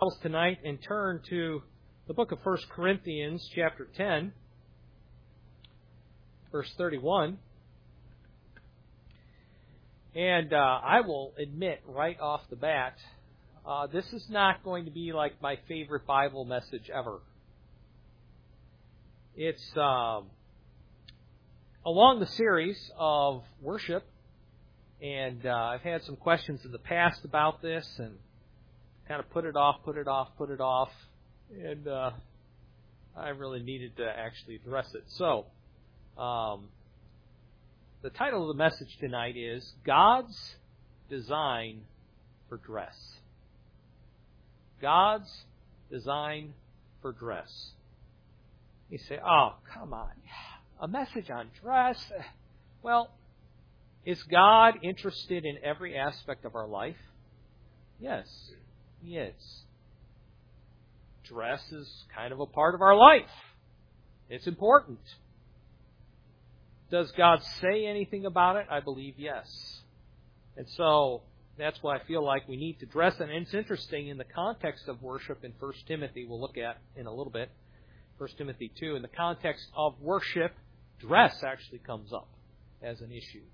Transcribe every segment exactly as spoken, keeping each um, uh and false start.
Tonight and turn to the book of First Corinthians, chapter ten, verse thirty-one. And uh, I will admit right off the bat, uh, this is not going to be like my favorite Bible message ever. It's um, along the series of worship, and uh, I've had some questions in the past about this, and kind of put it off, put it off, put it off, and uh, I really needed to actually address it. So, um, the title of the message tonight is God's Design for Dress. God's Design for Dress. You say, oh, come on, a message on dress? Well, is God interested in every aspect of our life? Yes. He is. Dress is kind of a part of our life. It's important. Does God say anything about it? I believe yes. And so that's why I feel like we need to dress. And it's interesting in the context of worship in First Timothy, we'll look at in a little bit, First Timothy two, in the context of worship, dress actually comes up as an issue.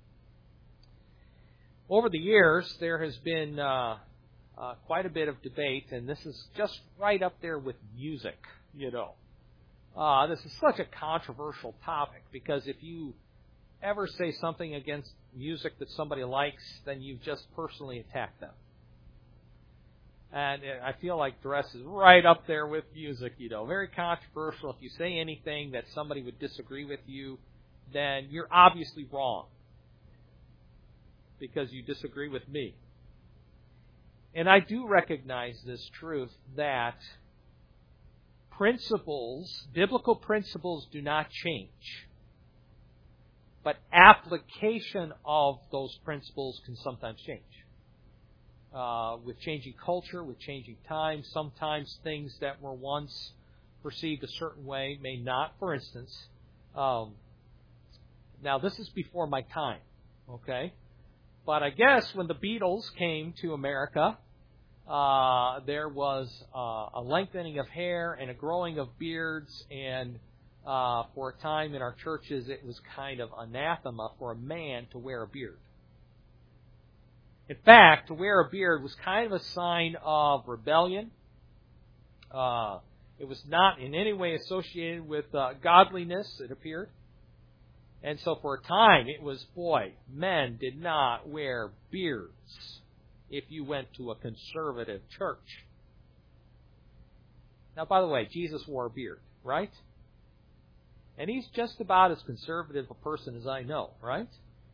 Over the years, there has been Uh, Uh, quite a bit of debate, and this is just right up there with music, you know. Uh, this is such a controversial topic, because if you ever say something against music that somebody likes, then you've just personally attacked them. And I feel like dress is right up there with music, you know. Very controversial. If you say anything that somebody would disagree with you, then you're obviously wrong, because you disagree with me. And I do recognize this truth that principles, biblical principles, do not change. But application of those principles can sometimes change. Uh, with changing culture, with changing times, sometimes things that were once perceived a certain way may not. For instance, um, now this is before my time, okay? But I guess when the Beatles came to America, uh, there was uh, a lengthening of hair and a growing of beards, and uh, for a time in our churches it was kind of anathema for a man to wear a beard. In fact, to wear a beard was kind of a sign of rebellion. Uh, it was not in any way associated with uh, godliness, it appeared. And so for a time, it was, boy, men did not wear beards if you went to a conservative church. Now, by the way, Jesus wore a beard, right? And he's just about as conservative a person as I know, right?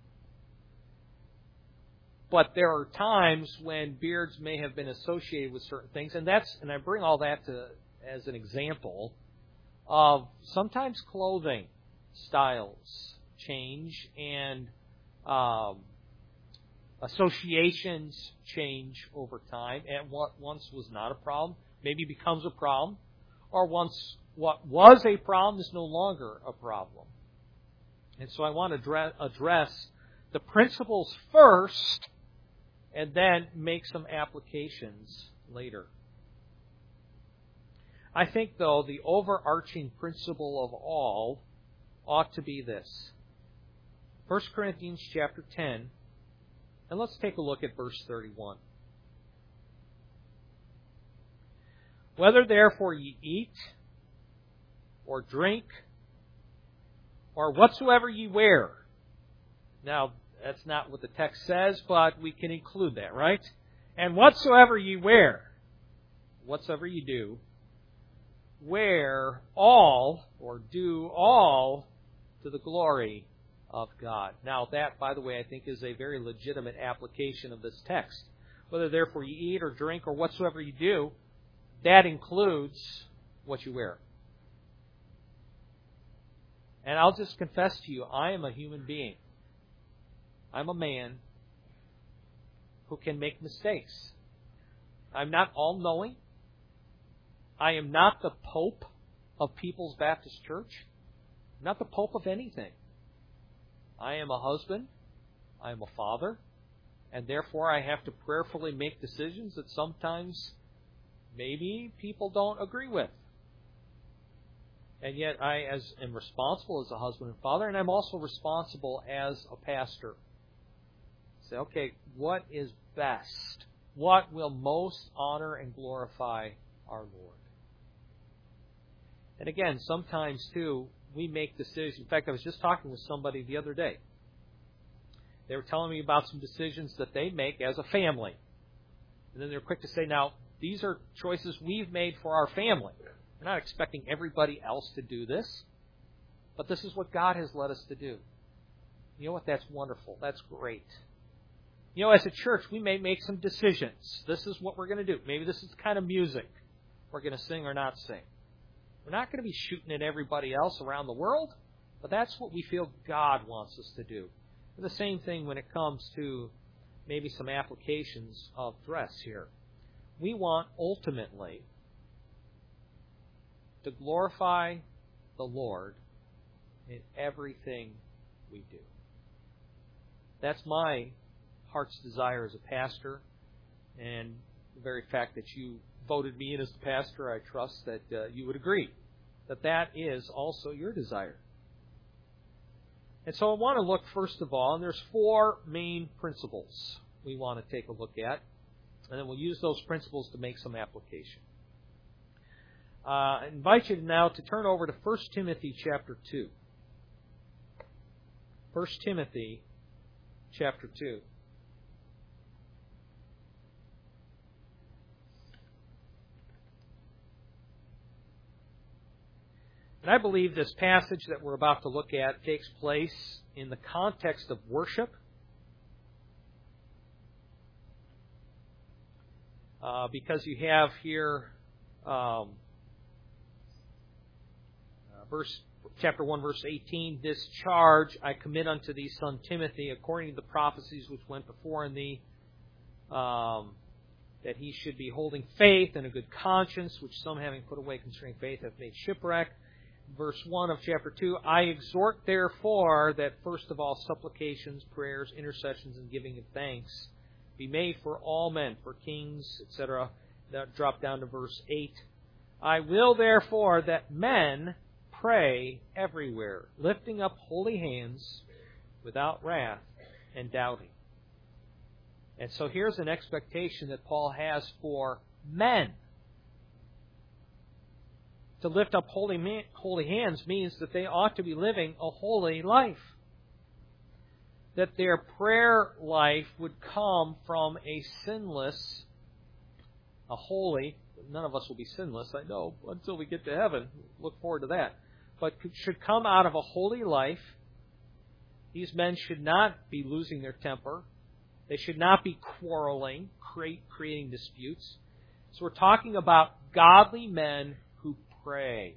But there are times when beards may have been associated with certain things, and that's, and I bring all that to as an example of sometimes clothing styles change, and um, associations change over time, and what once was not a problem maybe becomes a problem, or once what was a problem is no longer a problem. And so I want to address, address the principles first, and then make some applications later. I think, though, the overarching principle of all ought to be this. First Corinthians chapter ten, and let's take a look at verse thirty-one. Whether therefore ye eat, or drink, or whatsoever ye wear. Now, that's not what the text says, but we can include that, right? And whatsoever ye wear, whatsoever ye do, wear all, or do all, to the glory of God. Now that, by the way, I think is a very legitimate application of this text. Whether therefore you eat or drink or whatsoever you do, that includes what you wear. And I'll just confess to you, I am a human being. I'm a man who can make mistakes. I'm not all-knowing. I am not the Pope of People's Baptist Church. I'm not the Pope of anything. I am a husband, I am a father, and therefore I have to prayerfully make decisions that sometimes maybe people don't agree with. And yet I as am responsible as a husband and father, and I'm also responsible as a pastor. Say, okay, what is best? What will most honor and glorify our Lord? And again, sometimes too, we make decisions. In fact, I was just talking with somebody the other day. They were telling me about some decisions that they make as a family. And then they're quick to say, now, these are choices we've made for our family. We're not expecting everybody else to do this, but this is what God has led us to do. You know what? That's wonderful. That's great. You know, as a church, we may make some decisions. This is what we're going to do. Maybe this is the kind of music we're going to sing or not sing. We're not going to be shooting at everybody else around the world, but that's what we feel God wants us to do. And the same thing when it comes to maybe some applications of dress here. We want ultimately to glorify the Lord in everything we do. That's my heart's desire as a pastor, and the very fact that you voted me in as the pastor, I trust that uh, you would agree that that is also your desire. And so I want to look first of all, and there's four main principles we want to take a look at, and then we'll use those principles to make some application. Uh, I invite you now to turn over to First Timothy chapter two. First Timothy chapter two. And I believe this passage that we're about to look at takes place in the context of worship. Uh, because you have here um, uh, verse chapter one, verse eighteen, this charge I commit unto thee, son Timothy, according to the prophecies which went before in thee, um, that he should be holding faith and a good conscience, which some having put away concerning faith have made shipwreck. Verse one of chapter two, I exhort therefore that first of all supplications, prayers, intercessions, and giving of thanks be made for all men, for kings, et cetera. That drop down to verse eight. I will therefore that men pray everywhere, lifting up holy hands without wrath and doubting. And so here's an expectation that Paul has for men. To lift up holy man, holy hands means that they ought to be living a holy life. That their prayer life would come from a sinless, a holy, none of us will be sinless, I know, until we get to heaven. Look forward to that. But should come out of a holy life. These men should not be losing their temper. They should not be quarreling, create, creating disputes. So we're talking about godly men who pray.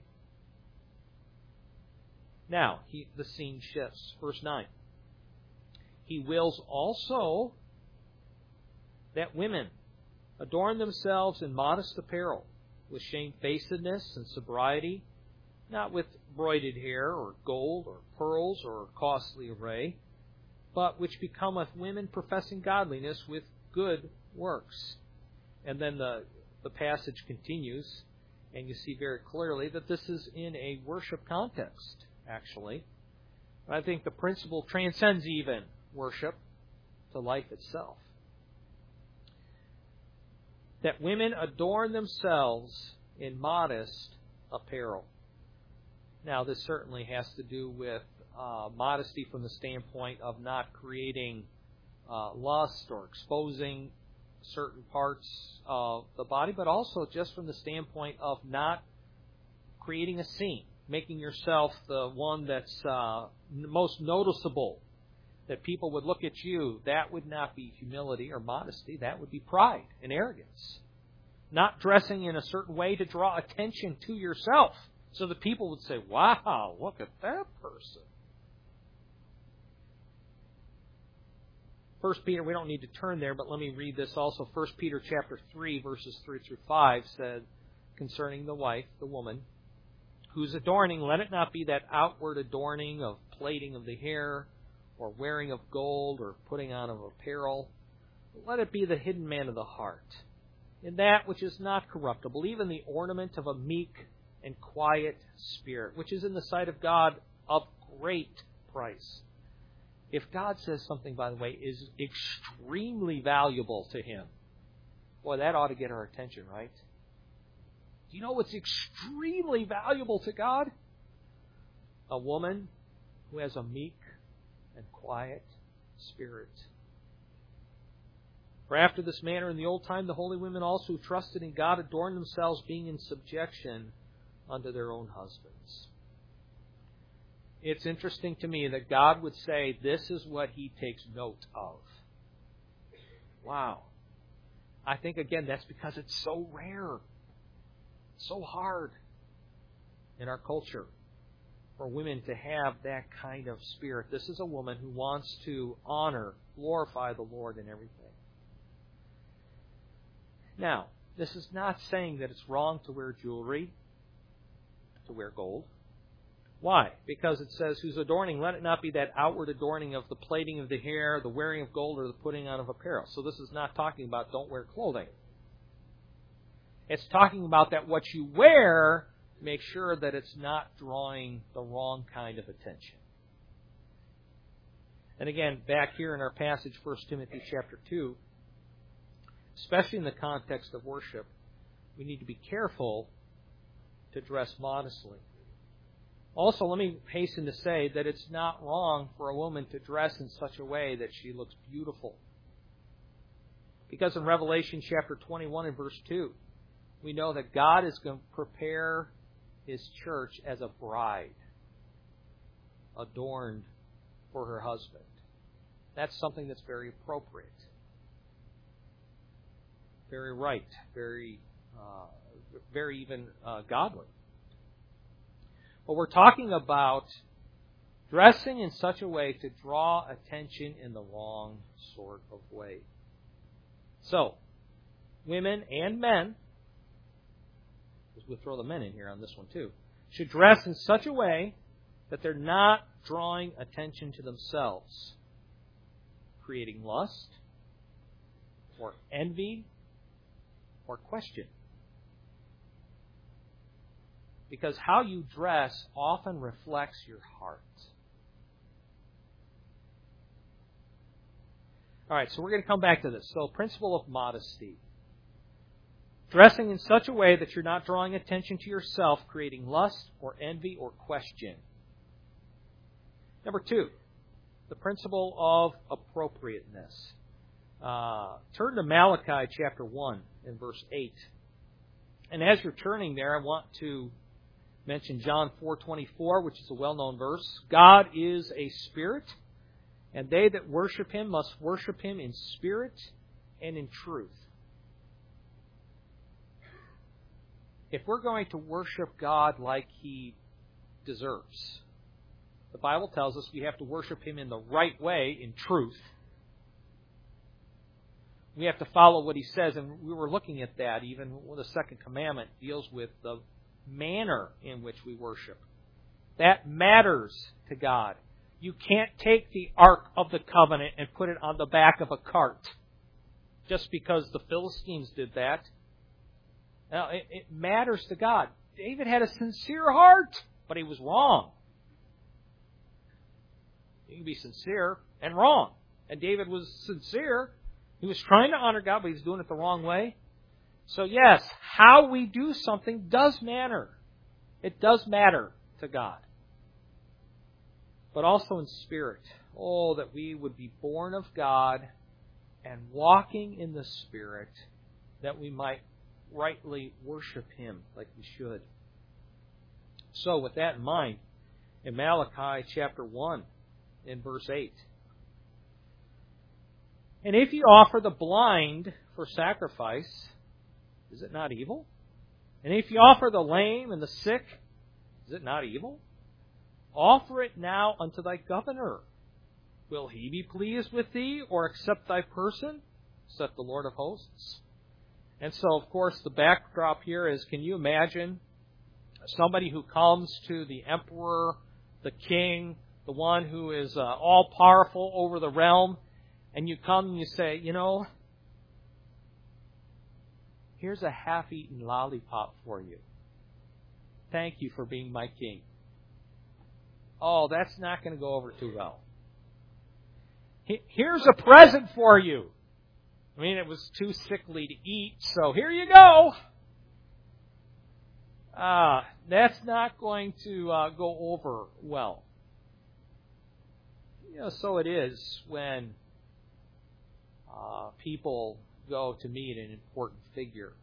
Now, he, the scene shifts. Verse nine. He wills also that women adorn themselves in modest apparel, with shamefacedness and sobriety, not with broided hair or gold or pearls or costly array, but which becometh women professing godliness with good works. And then the, the passage continues, and you see very clearly that this is in a worship context, actually. I think the principle transcends even worship to life itself. That women adorn themselves in modest apparel. Now, this certainly has to do with uh, modesty from the standpoint of not creating uh, lust or exposing certain parts of the body, but also just from the standpoint of not creating a scene, making yourself the one that's uh, most noticeable, that people would look at you. That would not be humility or modesty. That would be pride and arrogance. Not dressing in a certain way to draw attention to yourself so that people would say, wow, look at that person. First Peter, we don't need to turn there, but let me read this also. First Peter chapter three, verses three through five said concerning the wife, the woman, whose adorning, let it not be that outward adorning of plaiting of the hair, or wearing of gold, or putting on of apparel. Let it be the hidden man of the heart, in that which is not corruptible, even the ornament of a meek and quiet spirit, which is in the sight of God of great price. If God says something, by the way, is extremely valuable to Him, boy, that ought to get our attention, right? Do you know what's extremely valuable to God? A woman who has a meek and quiet spirit. For after this manner in the old time, the holy women also who trusted in God adorned themselves, being in subjection unto their own husbands. It's interesting to me that God would say this is what He takes note of. Wow. I think, again, that's because it's so rare, so hard in our culture for women to have that kind of spirit. This is a woman who wants to honor, glorify the Lord in everything. Now, this is not saying that it's wrong to wear jewelry, to wear gold. Why? Because it says, whose adorning, let it not be that outward adorning of the plaiting of the hair, the wearing of gold, or the putting on of apparel. So this is not talking about don't wear clothing. It's talking about that what you wear, make sure that it's not drawing the wrong kind of attention. And again, back here in our passage, First Timothy chapter two, especially in the context of worship, we need to be careful to dress modestly. Also, let me hasten to say that it's not wrong for a woman to dress in such a way that she looks beautiful. Because in Revelation chapter twenty-one and verse two, we know that God is going to prepare His church as a bride, adorned for her husband. That's something that's very appropriate, very right, very, uh, very even uh, godly. But we're talking about dressing in such a way to draw attention in the wrong sort of way. So, women and men, because we'll throw the men in here on this one too, should dress in such a way that they're not drawing attention to themselves, creating lust, or envy, or question. Because how you dress often reflects your heart. All right, so we're going to come back to this. So, principle of modesty. Dressing in such a way that you're not drawing attention to yourself, creating lust or envy or question. Number two, the principle of appropriateness. Uh, turn to Malachi chapter one and verse eight. And as you're turning there, I want to mention John four twenty-four, which is a well-known verse. God is a spirit, and they that worship Him must worship Him in spirit and in truth. If we're going to worship God like He deserves, the Bible tells us we have to worship Him in the right way, in truth. We have to follow what He says, and we were looking at that. Even the second commandment deals with the manner in which we worship. That matters to God. You can't take the Ark of the Covenant and put it on the back of a cart just because the Philistines did that. Now, it, it matters to God. David had a sincere heart, but he was wrong. You can be sincere and wrong. And David was sincere. He was trying to honor God, but he was doing it the wrong way. So yes, how we do something does matter. It does matter to God. But also in spirit. Oh, that we would be born of God and walking in the Spirit, that we might rightly worship Him like we should. So with that in mind, in Malachi chapter one, in verse eight, and if you offer the blind for sacrifice, is it not evil? And if you offer the lame and the sick, is it not evil? Offer it now unto thy governor. Will he be pleased with thee, or accept thy person? Saith the Lord of hosts. And so, of course, the backdrop here is, can you imagine somebody who comes to the emperor, the king, the one who is uh, all-powerful over the realm, and you come and you say, you know, here's a half-eaten lollipop for you. Thank you for being my king. Oh, that's not going to go over too well. Here's a present for you. I mean, it was too sickly to eat, so here you go. Ah, uh, that's not going to uh, go over well. You know, so it is when uh, people go to meet an important figure.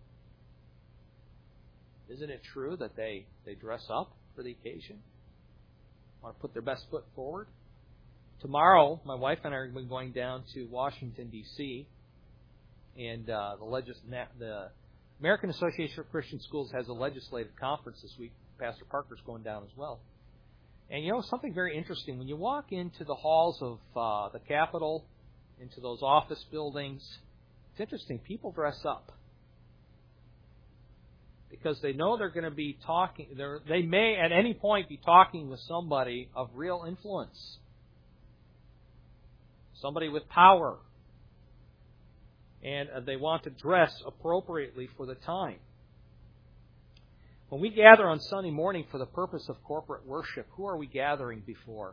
Isn't it true that they, they dress up for the occasion? Want to put their best foot forward? Tomorrow, my wife and I are going down to Washington, D C, and uh, the, legis- the American Association of Christian Schools has a legislative conference this week. Pastor Parker's going down as well. And you know, something very interesting. When you walk into the halls of uh, the Capitol, into those office buildings, it's interesting. People dress up because they know they're going to be talking. They may at any point be talking with somebody of real influence, somebody with power. And they want to dress appropriately for the time. When we gather on Sunday morning for the purpose of corporate worship, who are we gathering before?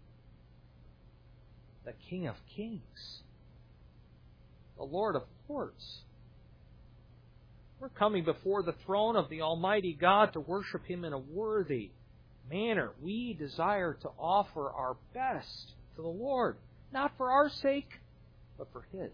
The King of Kings, the Lord of Lords. We're coming before the throne of the Almighty God to worship Him in a worthy manner. We desire to offer our best to the Lord, not for our sake, but for His.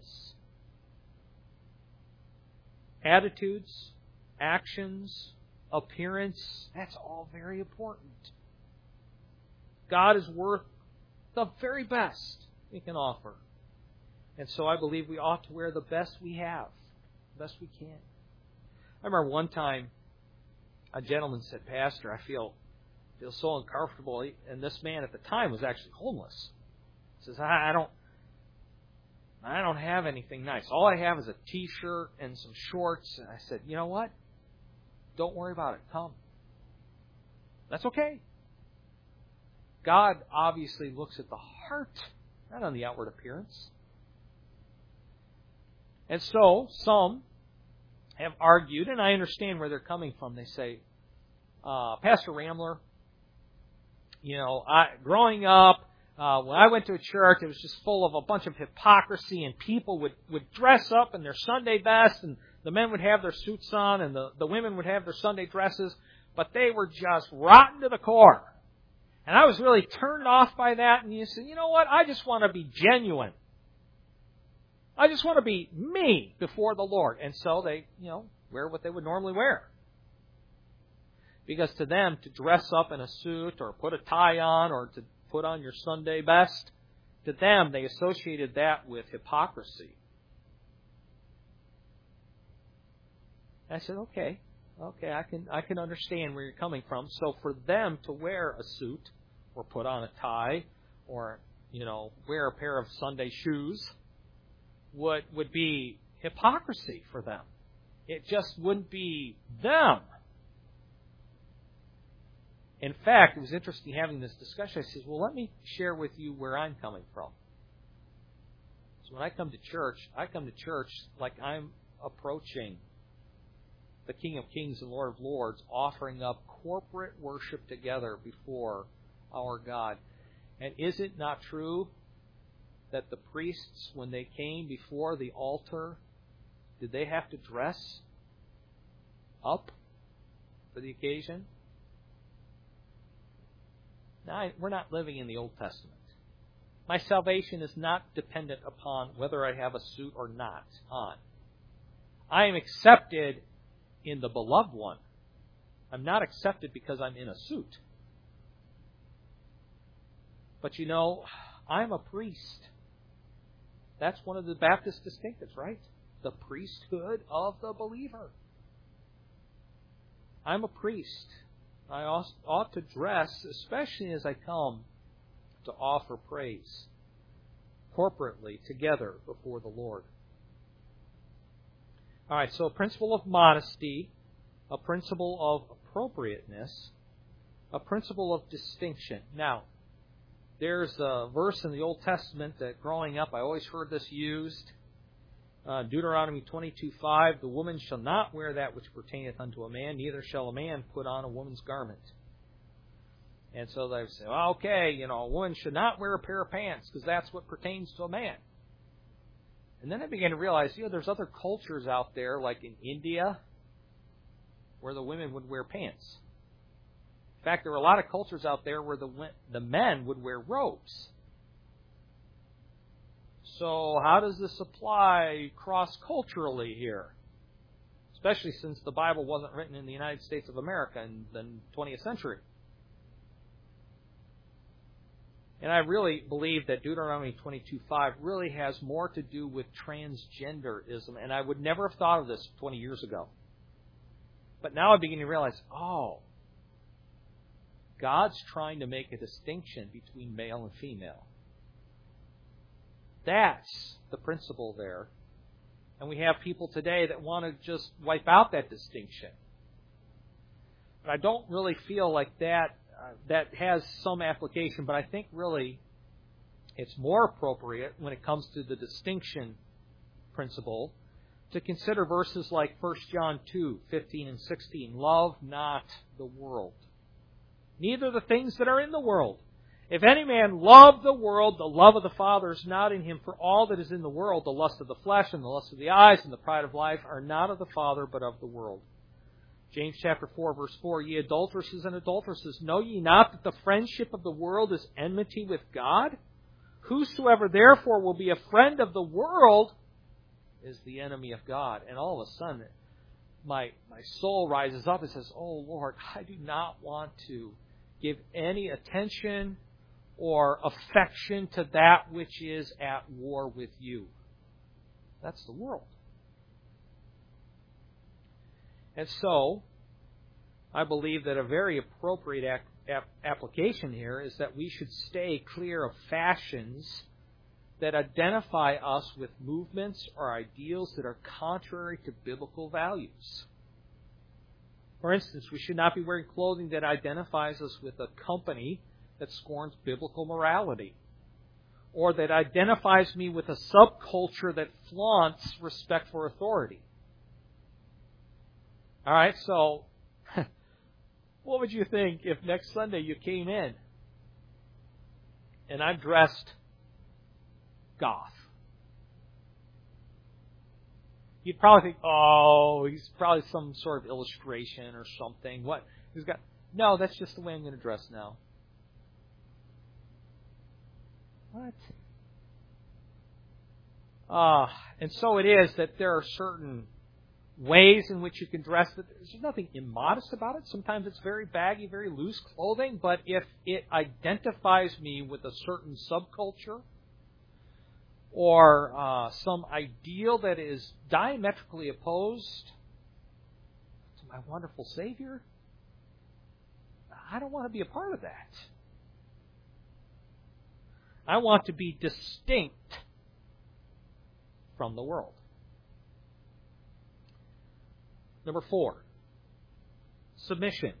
Attitudes, actions, appearance, that's all very important. God is worth the very best we can offer. And so I believe we ought to wear the best we have, the best we can. I remember one time a gentleman said, Pastor, I feel feel so uncomfortable. And this man at the time was actually homeless. He says, I, I don't I don't have anything nice. All I have is a T-shirt and some shorts. And I said, you know what? Don't worry about it. Come. That's okay. God obviously looks at the heart, not on the outward appearance. And so, some have argued, and I understand where they're coming from. They say, uh, Pastor Ramler, you know, I, growing up, Uh, when I went to a church, it was just full of a bunch of hypocrisy, and people would, would dress up in their Sunday best, and the men would have their suits on, and the, the women would have their Sunday dresses, but they were just rotten to the core. And I was really turned off by that, and you said, you know what, I just want to be genuine. I just want to be me before the Lord. And so they, you know, wear what they would normally wear. Because to them, to dress up in a suit, or put a tie on, or to put on your Sunday best, to them, they associated that with hypocrisy. I said, okay, okay, I can I can understand where you're coming from. So for them to wear a suit, or put on a tie, or, you know, wear a pair of Sunday shoes, would would be hypocrisy for them. It just wouldn't be them. In fact, it was interesting having this discussion. I said, well, let me share with you where I'm coming from. So when I come to church, I come to church like I'm approaching the King of Kings and Lord of Lords, offering up corporate worship together before our God. And is it not true that the priests, when they came before the altar, did they have to dress up for the occasion? Now, we're not living in the Old Testament. My salvation is not dependent upon whether I have a suit or not on. I am accepted in the Beloved One. I'm not accepted because I'm in a suit. But you know, I'm a priest. That's one of the Baptist distinctives, right? The priesthood of the believer. I'm a priest. I ought to dress, especially as I come to offer praise corporately together before the Lord. All right, so a principle of modesty, a principle of appropriateness, a principle of distinction. Now, there's a verse in the Old Testament that growing up I always heard this used. Uh, Deuteronomy twenty-two five, the woman shall not wear that which pertaineth unto a man, neither shall a man put on a woman's garment. And so they say, well, okay, you know, a woman should not wear a pair of pants because that's what pertains to a man. And then I began to realize, you know, there's other cultures out there, like in India, where the women would wear pants. In fact, there were a lot of cultures out there where the the men would wear robes. So how does this apply cross-culturally here? Especially since the Bible wasn't written in the United States of America in the twentieth century. And I really believe that Deuteronomy twenty-two five really has more to do with transgenderism. And I would never have thought of this twenty years ago. But now I begin to realize, oh, God's trying to make a distinction between male and female. That's the principle there. And we have people today that want to just wipe out that distinction. But I don't really feel like that uh, that has some application, but I think really it's more appropriate when it comes to the distinction principle to consider verses like First John two fifteen and sixteen. Love not the world, neither the things that are in the world. If any man love the world, the love of the Father is not in him. For all that is in the world, the lust of the flesh and the lust of the eyes and the pride of life, are not of the Father, but of the world. James chapter four, verse four, Ye adulteresses and adulteresses, know ye not that the friendship of the world is enmity with God? Whosoever therefore will be a friend of the world is the enemy of God. And all of a sudden, my, my soul rises up and says, oh Lord, I do not want to give any attention or affection to that which is at war with you. That's the world. And so, I believe that a very appropriate ap- ap- application here is that we should stay clear of fashions that identify us with movements or ideals that are contrary to biblical values. For instance, we should not be wearing clothing that identifies us with a company that scorns biblical morality, or that identifies me with a subculture that flaunts respect for authority. All right, so what would you think if next Sunday you came in and I'm dressed goth? You'd probably think, oh, he's probably some sort of illustration or something. What? He's got? No, that's just the way I'm going to dress now. What? Ah, uh, and so it is that there are certain ways in which you can dress. There's nothing immodest about it. Sometimes it's very baggy, very loose clothing, but if it identifies me with a certain subculture or uh, some ideal that is diametrically opposed to my wonderful Savior, I don't want to be a part of that. I want to be distinct from the world. Number four, submission.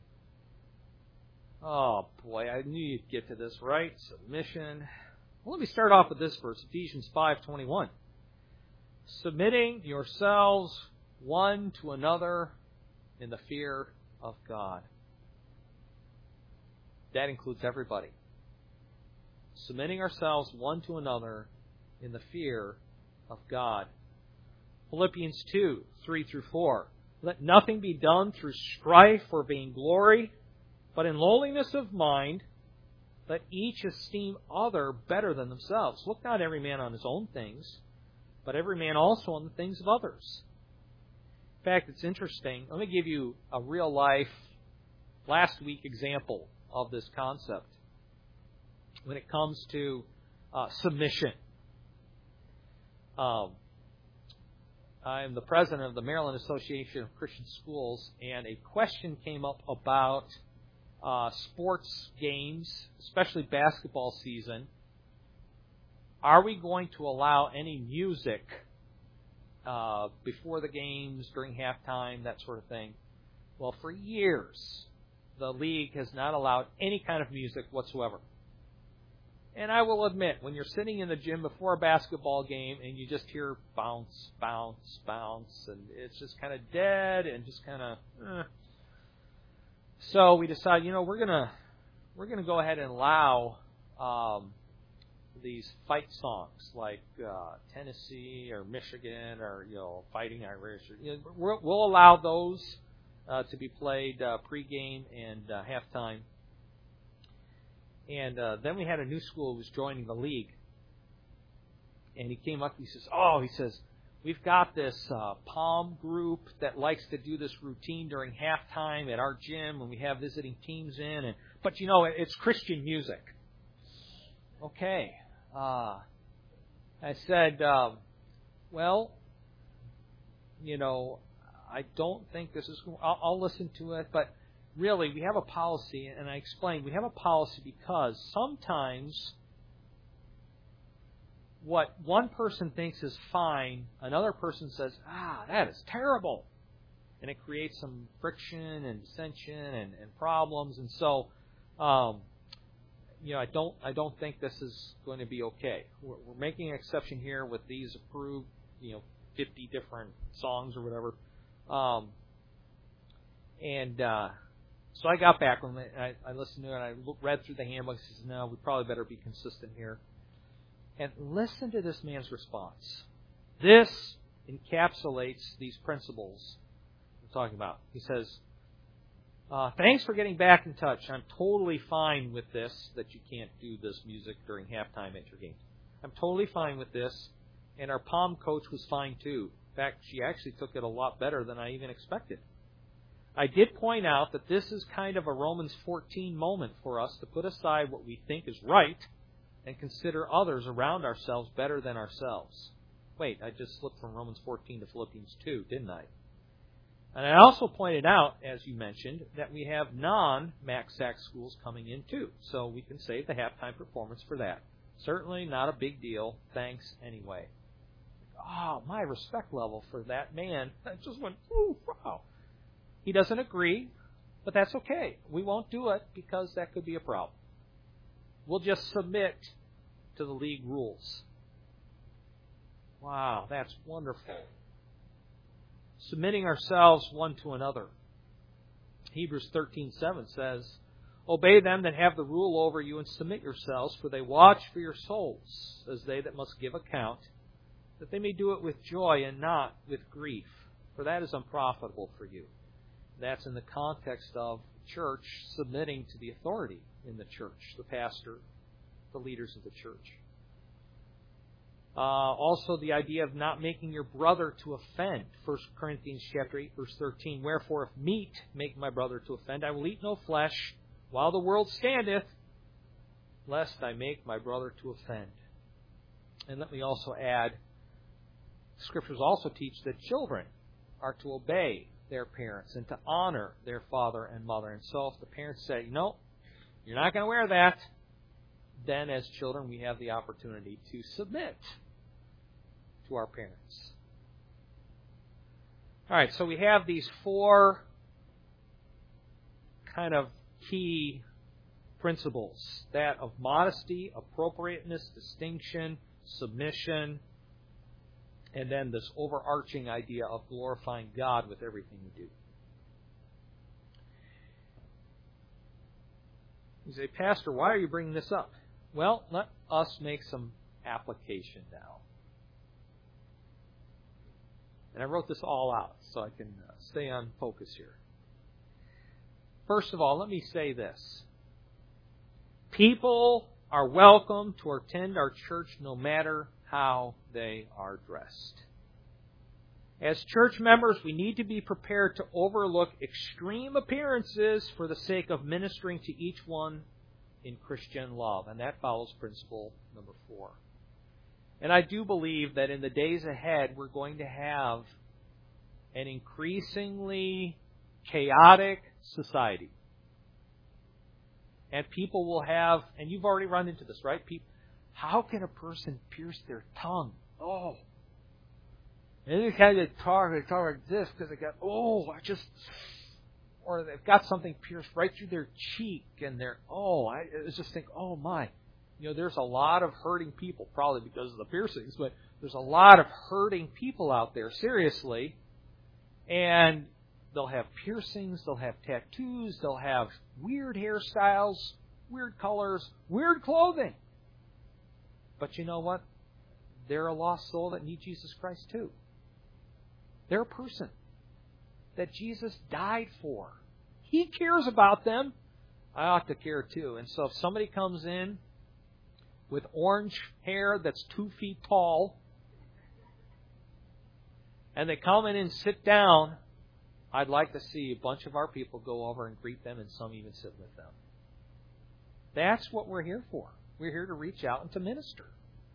Oh boy, I knew you'd get to this, right? Submission. Well, let me start off with this verse, Ephesians five twenty-one. Submitting yourselves one to another in the fear of God. That includes everybody. Submitting ourselves one to another in the fear of God. Philippians two, three through four. Let nothing be done through strife or vainglory, but in lowliness of mind, let each esteem other better than themselves. Look not every man on his own things, but every man also on the things of others. In fact, it's interesting. Let me give you a real life, last week example of this concept when it comes to uh, submission. Um, I'm the president of the Maryland Association of Christian Schools, and a question came up about uh, sports games, especially basketball season. Are we going to allow any music uh, before the games, during halftime, that sort of thing? Well, for years, the league has not allowed any kind of music whatsoever. And I will admit, when you're sitting in the gym before a basketball game and you just hear bounce, bounce, bounce, and it's just kind of dead and just kind of, eh. So we decided, you know, we're gonna we're gonna go ahead and allow um, these fight songs like uh, Tennessee or Michigan or you know Fighting Irish. Or, you know, we'll, we'll allow those uh, to be played uh, pregame and uh, halftime. And uh, then we had a new school who was joining the league, and he came up. He says, "Oh, he says we've got this uh, Palm group that likes to do this routine during halftime at our gym when we have visiting teams in, and but you know it's Christian music." Okay. Uh, I said, um, well, you know, I don't think this is, I'll, I'll listen to it, but really we have a policy, and I explained, we have a policy because sometimes what one person thinks is fine, another person says, ah, that is terrible. And it creates some friction and dissension and, and problems, and so, um, You know, I don't. I don't think this is going to be okay. We're, we're making an exception here with these approved, you know, fifty different songs or whatever. Um, and uh, so I got back when I, I listened to it. And I looked, read through the handbook. I said, "No, we probably better be consistent here." And listen to this man's response. This encapsulates these principles I'm talking about. He says, Uh, thanks for getting back in touch. I'm totally fine with this, that you can't do this music during halftime at your games. I'm totally fine with this, and our Palm coach was fine too. In fact, she actually took it a lot better than I even expected. I did point out that this is kind of a Romans fourteen moment for us to put aside what we think is right and consider others around ourselves better than ourselves. Wait, I just slipped from Romans fourteen to Philippians two, didn't I? And I also pointed out, as you mentioned, that we have non-Max Sack schools coming in too. So we can save the halftime performance for that. Certainly not a big deal. Thanks anyway. Oh, my respect level for that man. I just went, ooh, wow. He doesn't agree, but that's okay. We won't do it because that could be a problem. We'll just submit to the league rules. Wow, that's wonderful. Submitting ourselves one to another. Hebrews thirteen seven says, Obey them that have the rule over you and submit yourselves, for they watch for your souls, as they that must give account, that they may do it with joy and not with grief, for that is unprofitable for you. That's in the context of church submitting to the authority in the church, the pastor, the leaders of the church. Uh, also, the idea of not making your brother to offend. First Corinthians chapter eight, verse thirteen. Wherefore, if meat make my brother to offend, I will eat no flesh while the world standeth, lest I make my brother to offend. And let me also add, Scriptures also teach that children are to obey their parents and to honor their father and mother. And so if the parents say, no, you're not going to wear that, then as children we have the opportunity to submit to our parents. All right, so we have these four kind of key principles, that of modesty, appropriateness, distinction, submission, and then this overarching idea of glorifying God with everything we do. You say, Pastor, why are you bringing this up? Well, let us make some application now. And I wrote this all out so I can uh, stay on focus here. First of all, let me say this. People are welcome to attend our church no matter how they are dressed. As church members, we need to be prepared to overlook extreme appearances for the sake of ministering to each one in Christian love. And that follows principle number four. And I do believe that in the days ahead, we're going to have an increasingly chaotic society. And people will have, and you've already run into this, right? People, how can a person pierce their tongue? Oh. And they kind of talk, they talk like this because they got, oh, I just, or they've got something pierced right through their cheek and they're, oh, I just think, oh my. You know, there's a lot of hurting people, probably because of the piercings, but there's a lot of hurting people out there, seriously. And they'll have piercings, they'll have tattoos, they'll have weird hairstyles, weird colors, weird clothing. But you know what? They're a lost soul that need Jesus Christ too. They're a person that Jesus died for. He cares about them. I ought to care too. And so if somebody comes in with orange hair that's two feet tall, and they come in and sit down, I'd like to see a bunch of our people go over and greet them, and some even sit with them. That's what we're here for. We're here to reach out and to minister.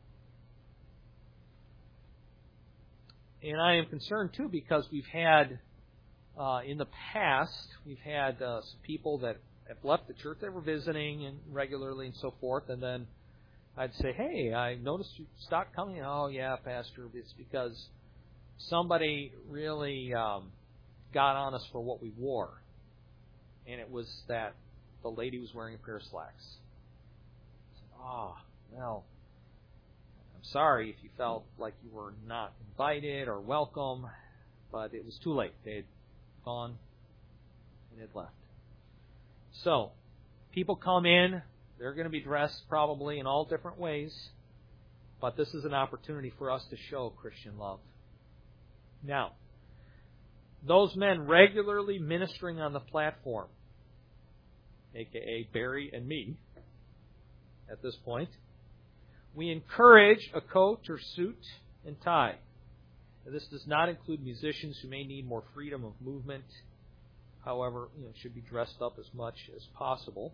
And I am concerned, too, because we've had, uh, in the past, we've had uh, some people that have left the church. They were visiting and regularly and so forth, and then I'd say, hey, I noticed you stopped coming. Oh, yeah, Pastor, it's because somebody really um, got on us for what we wore. And it was that the lady was wearing a pair of slacks. I said, oh, well, I'm sorry if you felt like you were not invited or welcome, but it was too late. They had gone and had left. So, people come in. They're going to be dressed probably in all different ways, but this is an opportunity for us to show Christian love. Now, those men regularly ministering on the platform, aka Barry and me, at this point, we encourage a coat or suit and tie. Now, this does not include musicians who may need more freedom of movement. However, you know, should be dressed up as much as possible.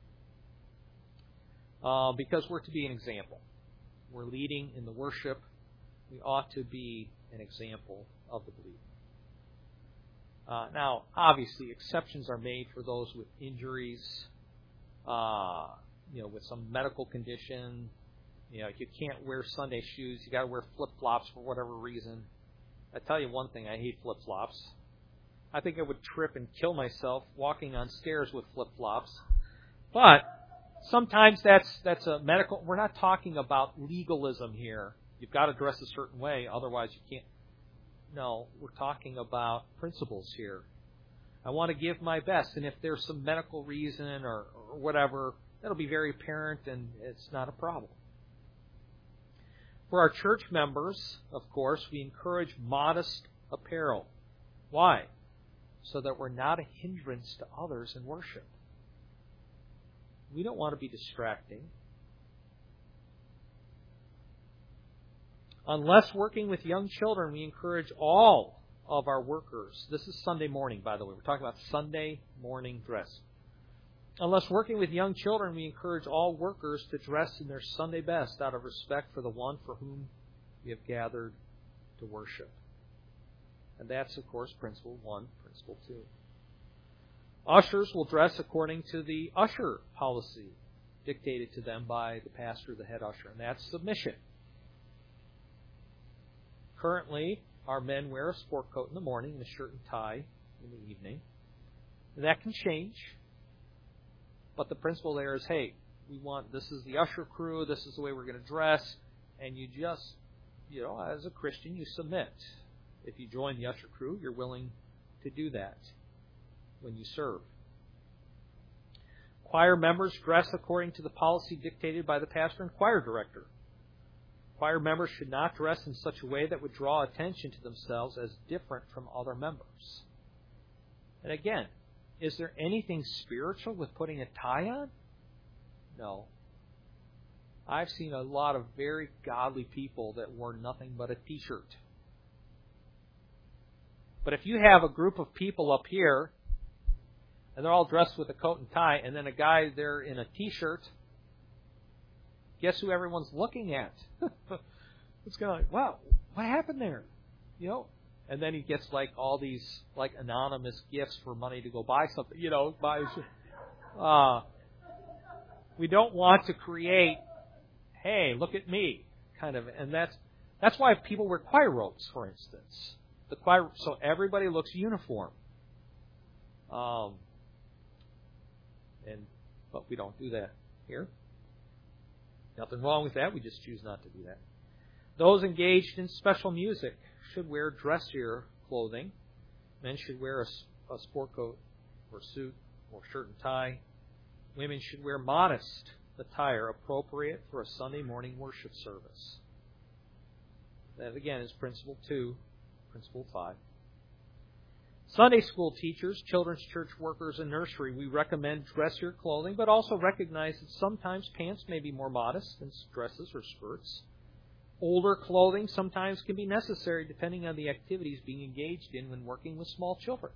Uh, because we're to be an example. We're leading in the worship. We ought to be an example of the believer. Uh, now, obviously, exceptions are made for those with injuries, uh, you know, with some medical condition. You know, you can't wear Sunday shoes. You got to wear flip-flops for whatever reason. I tell you one thing, I hate flip-flops. I think I would trip and kill myself walking on stairs with flip-flops. But sometimes that's that's a medical. We're not talking about legalism here. You've got to dress a certain way, otherwise you can't. No, we're talking about principles here. I want to give my best, and if there's some medical reason or, or whatever, that'll be very apparent, and it's not a problem. For our church members, of course, we encourage modest apparel. Why? So that we're not a hindrance to others in worship. We don't want to be distracting. Unless working with young children, we encourage all of our workers. This is Sunday morning, by the way. We're talking about Sunday morning dress. Unless working with young children, we encourage all workers to dress in their Sunday best out of respect for the one for whom we have gathered to worship. And that's, of course, principle one, principle two. Ushers will dress according to the usher policy dictated to them by the pastor, the head usher, and that's submission. Currently, our men wear a sport coat in the morning and a shirt and tie in the evening. And that can change. But the principle there is, hey, we want, this is the usher crew, this is the way we're going to dress, and you just, you know, as a Christian, you submit. If you join the usher crew, you're willing to do that when you serve. Choir members dress according to the policy dictated by the pastor and choir director. Choir members should not dress in such a way that would draw attention to themselves as different from other members. And again, is there anything spiritual with putting a tie on? No. I've seen a lot of very godly people that wore nothing but a t-shirt. But if you have a group of people up here, and they're all dressed with a coat and tie, and then a guy there in a t-shirt, guess who everyone's looking at? It's kind of like, wow, what happened there? You know? And then he gets like all these like anonymous gifts for money to go buy something, you know, buy. Uh, we don't want to create, hey, look at me, kind of, and that's that's why people wear choir robes, for instance. The choir, so everybody looks uniform. Um, and but we don't do that here. Nothing wrong with that. We just choose not to do that. Those engaged in special music should wear dressier clothing. Men should wear a, a sport coat or suit or shirt and tie. Women should wear modest attire appropriate for a Sunday morning worship service. That, again, is Principle two, Principle five. Sunday school teachers, children's church workers, and nursery, we recommend dressier clothing, but also recognize that sometimes pants may be more modest than dresses or skirts. Older clothing sometimes can be necessary depending on the activities being engaged in when working with small children.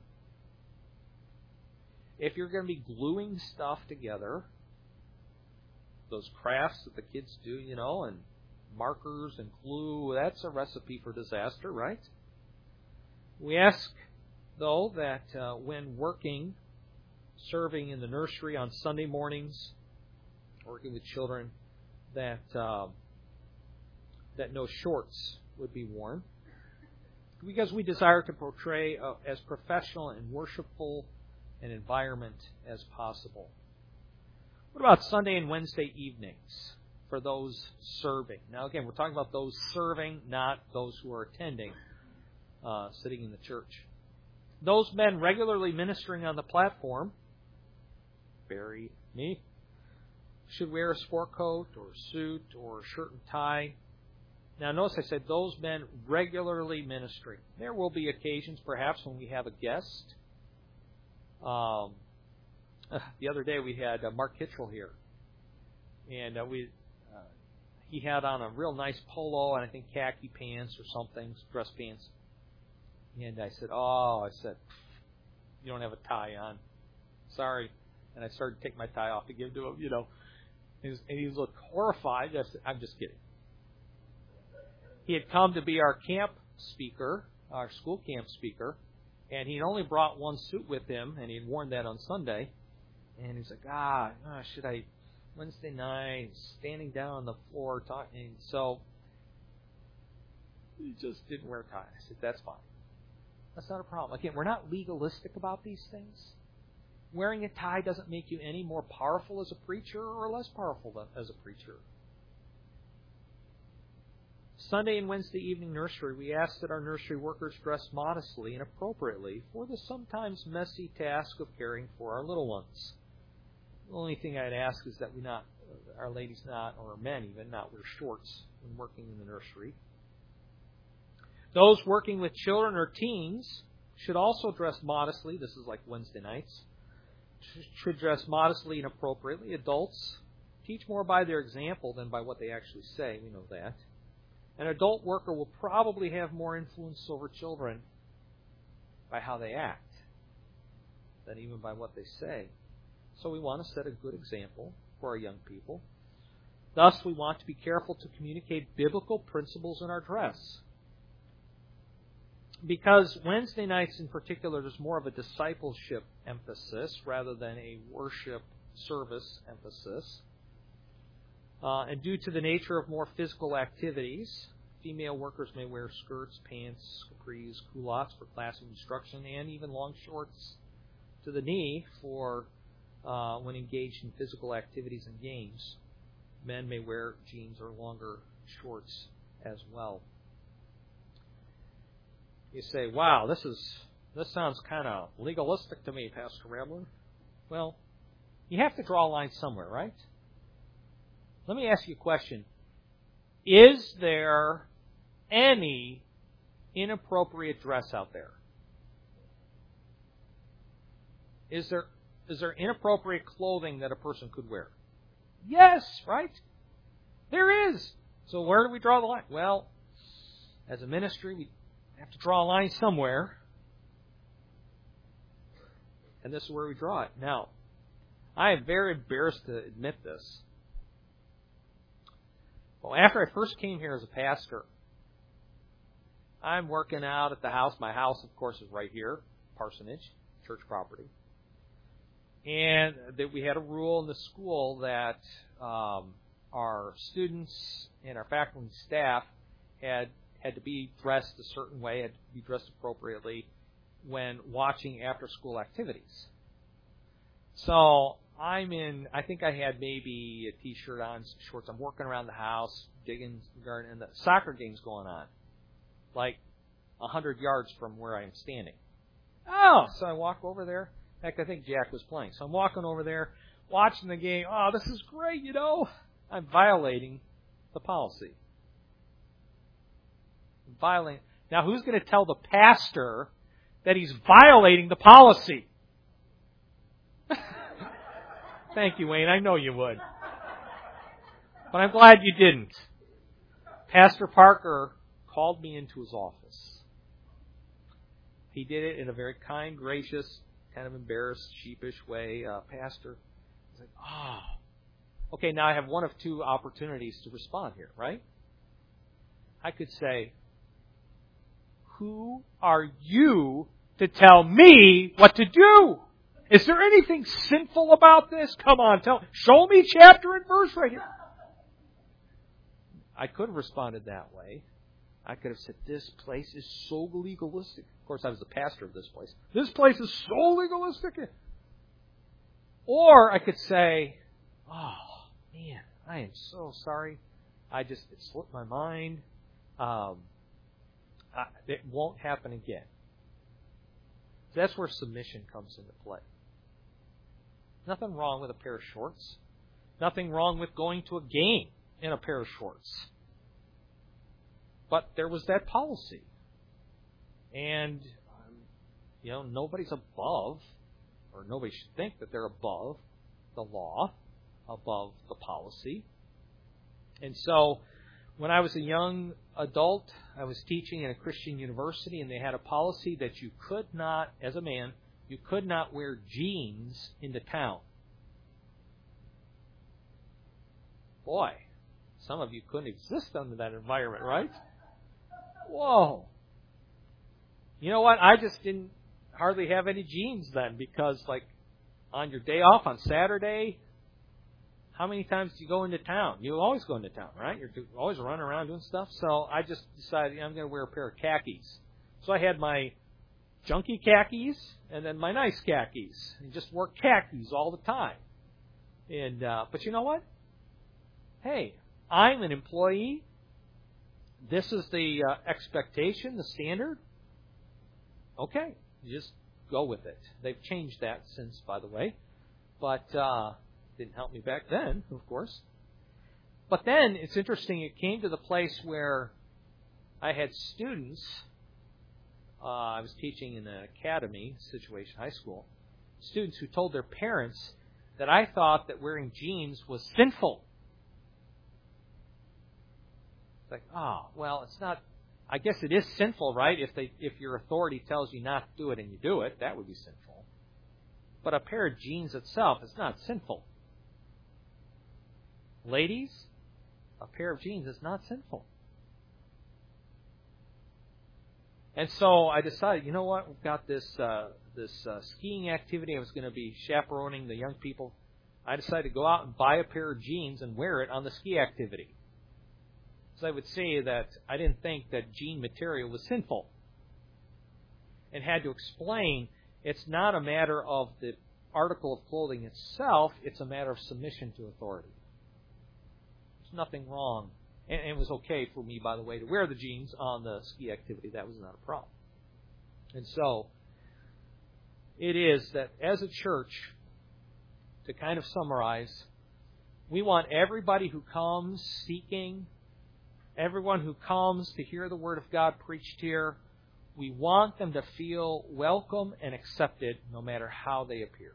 If you're going to be gluing stuff together, those crafts that the kids do, you know, and markers and glue, that's a recipe for disaster, right? We ask, though, that uh, when working, serving in the nursery on Sunday mornings, working with children, that uh, that no shorts would be worn, because we desire to portray uh, as professional and worshipful an environment as possible. What about Sunday and Wednesday evenings for those serving? Now, again, we're talking about those serving, not those who are attending, uh, sitting in the church. Those men regularly ministering on the platform, Barry, me, should wear a sport coat or suit or shirt and tie. Now, notice I said those men regularly ministering. There will be occasions, perhaps, when we have a guest. Um, the other day we had uh, Mark Kitchell here, and uh, we uh, he had on a real nice polo and I think khaki pants or something, dress pants. And I said, "Oh," I said, "you don't have a tie on. Sorry." And I started to take my tie off to give to him, you know. And he, was, and he looked horrified. I said, "I'm just kidding." He had come to be our camp speaker, our school camp speaker, and he'd only brought one suit with him, and he'd worn that on Sunday. And he's like, ah, oh, should I, Wednesday night, standing down on the floor talking. And so he just didn't wear a tie. I said, that's fine. That's not a problem. Again, we're not legalistic about these things. Wearing a tie doesn't make you any more powerful as a preacher or less powerful as a preacher. Sunday and Wednesday evening nursery, we ask that our nursery workers dress modestly and appropriately for the sometimes messy task of caring for our little ones. The only thing I'd ask is that we not, our ladies not, or men even, not wear shorts when working in the nursery. Those working with children or teens should also dress modestly. This is like Wednesday nights. Should dress modestly and appropriately. Adults teach more by their example than by what they actually say. We know that. An adult worker will probably have more influence over children by how they act than even by what they say. So we want to set a good example for our young people. Thus, we want to be careful to communicate biblical principles in our dress. Because Wednesday nights in particular, there's more of a discipleship emphasis rather than a worship service emphasis. Uh, and due to the nature of more physical activities, female workers may wear skirts, pants, capris, culottes for classroom instruction, and even long shorts to the knee for uh, when engaged in physical activities and games. Men may wear jeans or longer shorts as well. You say, "Wow, this is this sounds kind of legalistic to me, Pastor Rambler." Well, you have to draw a line somewhere, right? Let me ask you a question. Is there any inappropriate dress out there? Is there is there inappropriate clothing that a person could wear? Yes, right? There is. So where do we draw the line? Well, as a ministry, we have to draw a line somewhere. And this is where we draw it. Now, I am very embarrassed to admit this. Well, after I first came here as a pastor, I'm working out at the house. My house, of course, is right here, parsonage, church property. And that we had a rule in the school that um, our students and our faculty and staff had had to be dressed a certain way, had to be dressed appropriately when watching after-school activities. So I'm in, I think I had maybe a t-shirt on, some shorts. I'm working around the house, digging the garden, and the soccer game's going on, like a hundred yards from where I am standing. Oh, so I walk over there. Heck, I think Jack was playing. So I'm walking over there, watching the game. Oh, this is great, you know. I'm violating the policy. I'm violating. Now, who's going to tell the pastor that he's violating the policy? Thank you, Wayne. I know you would. But I'm glad you didn't. Pastor Parker called me into his office. He did it in a very kind, gracious, kind of embarrassed, sheepish way. Uh, Pastor, he's like, oh. Okay, now I have one of two opportunities to respond here, right? I could say, who are you to tell me what to do? Is there anything sinful about this? Come on, tell, show me chapter and verse right here. I could have responded that way. I could have said, this place is so legalistic. Of course, I was the pastor of this place. This place is so legalistic. Or I could say, oh, man, I am so sorry. I just, it slipped my mind. Um, I, it won't happen again. That's where submission comes into play. Nothing wrong with a pair of shorts. Nothing wrong with going to a game in a pair of shorts. But there was that policy. And, um, you know, nobody's above, or nobody should think that they're above the law, above the policy. And so, when I was a young adult, I was teaching in a Christian university, and they had a policy that you could not, as a man, you could not wear jeans into town. Boy, some of you couldn't exist under that environment, right? Whoa. You know what? I just didn't hardly have any jeans then because, like, on your day off on Saturday, how many times do you go into town? You always go into town, right? You're always running around doing stuff. So I just decided I'm going to wear a pair of khakis. So I had my junky khakis and then my nice khakis. And just wore khakis all the time. And uh, but you know what? Hey, I'm an employee. This is the uh, expectation, the standard. Okay, you just go with it. They've changed that since, by the way. But uh didn't help me back then, of course. But then, it's interesting, it came to the place where I had students. Uh, I was teaching in an academy situation, high school. Students who told their parents that I thought that wearing jeans was sinful. It's like, oh, well, it's not. I guess it is sinful, right? If they, if your authority tells you not to do it and you do it, that would be sinful. But a pair of jeans itself is not sinful. Ladies, a pair of jeans is not sinful. And so I decided, you know what? We've got this uh, this uh, skiing activity. I was going to be chaperoning the young people. I decided to go out and buy a pair of jeans and wear it on the ski activity. So I would say that I didn't think that jean material was sinful. And had to explain it's not a matter of the article of clothing itself. It's a matter of submission to authority. Nothing wrong. And it was okay for me, by the way, to wear the jeans on the ski activity. That was not a problem. And so, it is that as a church, to kind of summarize, we want everybody who comes seeking, everyone who comes to hear the Word of God preached here, we want them to feel welcome and accepted no matter how they appear.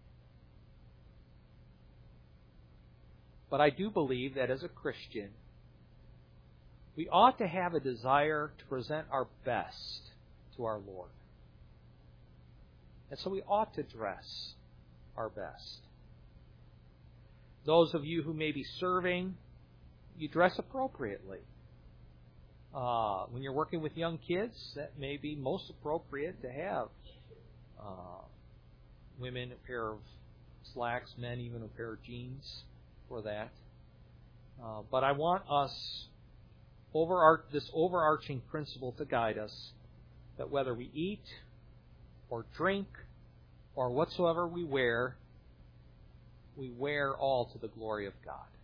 But I do believe that as a Christian, we ought to have a desire to present our best to our Lord. And so we ought to dress our best. Those of you who may be serving, you dress appropriately. Uh, when you're working with young kids, that may be most appropriate to have uh, women a pair of slacks, men even a pair of jeans. For that. Uh, but I want us, overarch, this overarching principle to guide us, that whether we eat or drink or whatsoever we wear, we wear all to the glory of God.